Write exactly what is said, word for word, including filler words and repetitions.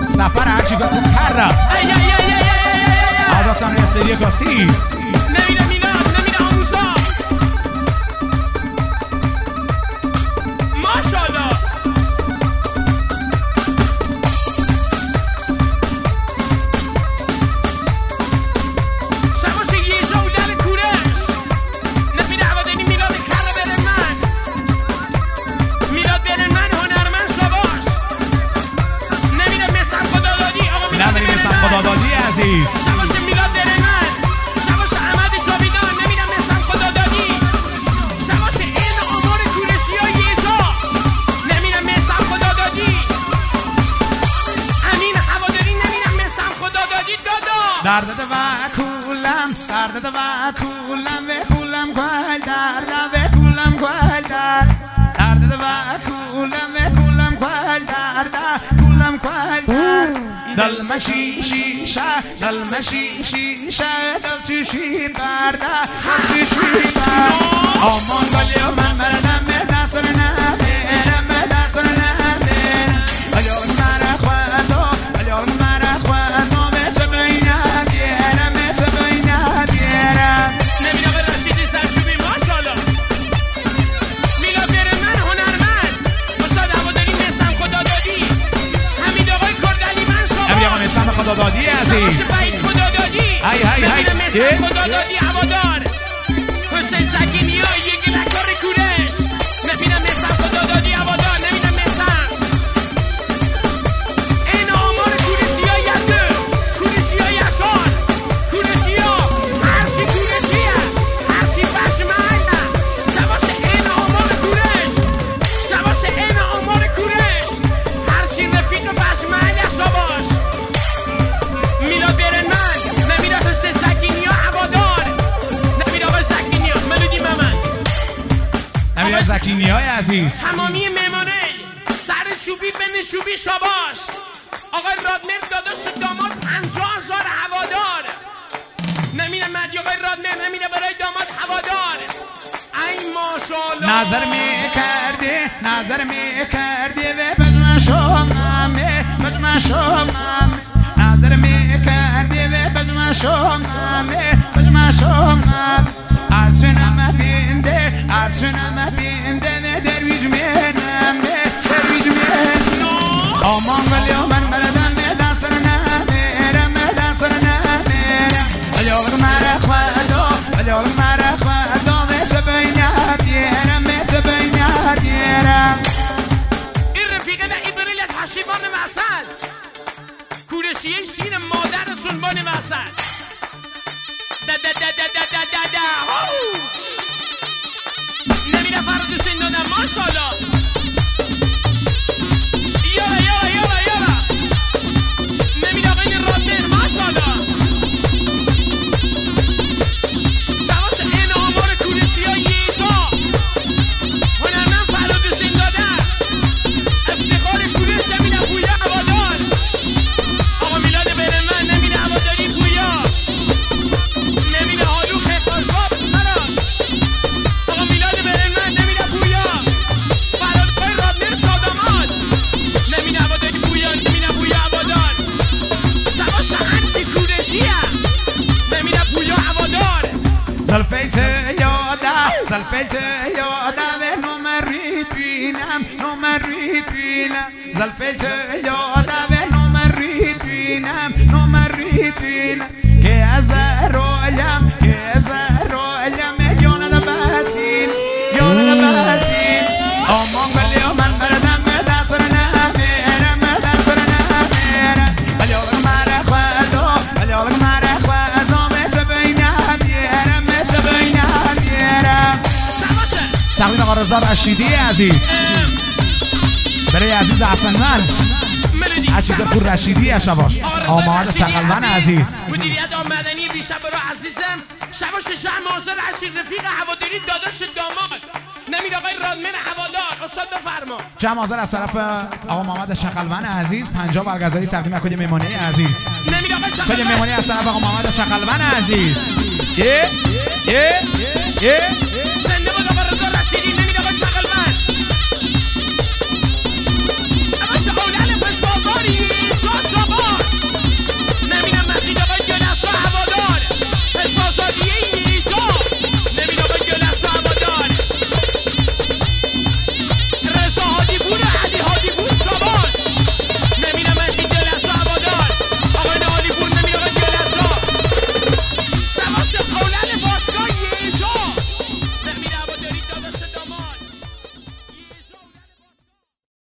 سفر هرچی که خوب کرده آداستان یه سریع کاسی نمیره میلاد نمیره آموزا ماشالله شباش یه جا در کورش نمیره عوادنی میلاد کرده بره من میلاد بره من هنرمند شباش نمیره مثل خدا دادی آقا میلاد نمیره مثل خدا دادی عزیز شباش میلاد بره من شباش احمد جاویدان نمیره مثل خدا دادی شباش این آمار کورشی ها یه جا نمیره مثل خدا دادی امین هواداری نمیره مثل خدا دادی دادا درد و کولم درد و کولم و کولم گل درد و کولم گل درد درد و کولم و کولم گل درد کولم گل درد دل مشی شیشه دل مشی شیشه دل چشی برده دل چشی برده آمان گلی من بردم به دستر نمیرم به دستر نمیرم الیون مرا خواهدو الیون مرا خواهدو مثل بینم بیرم مثل بینم بیرم نمیره به رشیدی سرشوبی ماشالله میلا بره من هنرمند استاد هواداری مثل خدا دادی حمید آقای کردلی من شما نمیره آقا نسم خدا دادی عزیز خدا دادی های های های نمیره مثل خدا دادی هوادار حسین زکینی ها یک لکار کورش نمیره مثل خدا دادی هوادار نمیره مثل این آمار کورشی ها یده کورشی ها یشان کورشی ها هرچی کورشی ها هرچی بشمن شباش این آمار کورش شباش این آمار کورش هرچی رفیق بشمن یشاباش میلاد بره من نمیره حسین زکینی ها هوادار نمیره آقای زکینی ها ملودی ممن نمیره زکینی های عزیز تمامی مهمانه سر شوبی بن شوبی شاباش آقای رادمر داداش داماد پنجاه هزار هوادار نمیره مدی آقای رادمر نمیره برای داماد هوادار ای ماشالله نظر می کردی نظر می کردی و بجمع شمم بجمع شمم نظر می کردی و بجمع شمم بجمع شمم ارچنم بینده ارچنم بینده و درویج مینم درویج مینم آمان ولی من بردم به دستر نمیرم به دستر نمیرم ولی آقا مرا خواهدو ولی آقا مرا خواهدو مثل بینم دیرم مثل بینم دیرم این رفیقه نه این بریلت حشیبان وسط کورشیه شیر مادرتون بان وسط دا دا دا دا دا دا دا دا هو نمیره فرد حسین دادم ماشالله یالا یالا یالا یالا نمیره آقای رادمر ماشالله شباش این آمار کورشی ها ییزا هنرمند فرد حسین دادم افتخار کورش نمیره بویا هوادار آقا میلاد بره من نمیره هواداری بویا نمیره حالو خفاشباب فراد آقا میلاد بره من نمیره بویا فراد پای رادمر شاداماد نمیره هواداری بویا نمیره بویا هوادار شباش هرچی کورشی هم نمیره بویا هوادار زلفیت یادم زلفیت یادم نمرید بینم نمرید بینم زلفیت یادم نمرید بینم نمرید بینم که از رویم که از رویم یانه بسین یانه بسین آمان ولی من بردم به دستر نمیرم به دستر نمیرم ولی آقا مرا خواهدو ولی آقا مرا خواهدو مثل بینم دیرم مثل بینم دیرم تقدیم آقا رضا رشیدی عزیز برای عزیز حسنمن عشیق پور رشیدی اشباش آماد چقلمن عزیز مدیریت آمدنی بیشتر برای عزیزم شباش شهر مازر عشیق رفیق هواداری داداش داماد نمید آقای رادمن هوادار استاد بفرما جمع حاضر از طرف آقا محمد شقلون عزیز پنجاه برگزاری تقدیم کد میمانی عزیز نمید آقای شقلون کد میمانی از طرف آقا محمد شقلون عزیز یه یه یه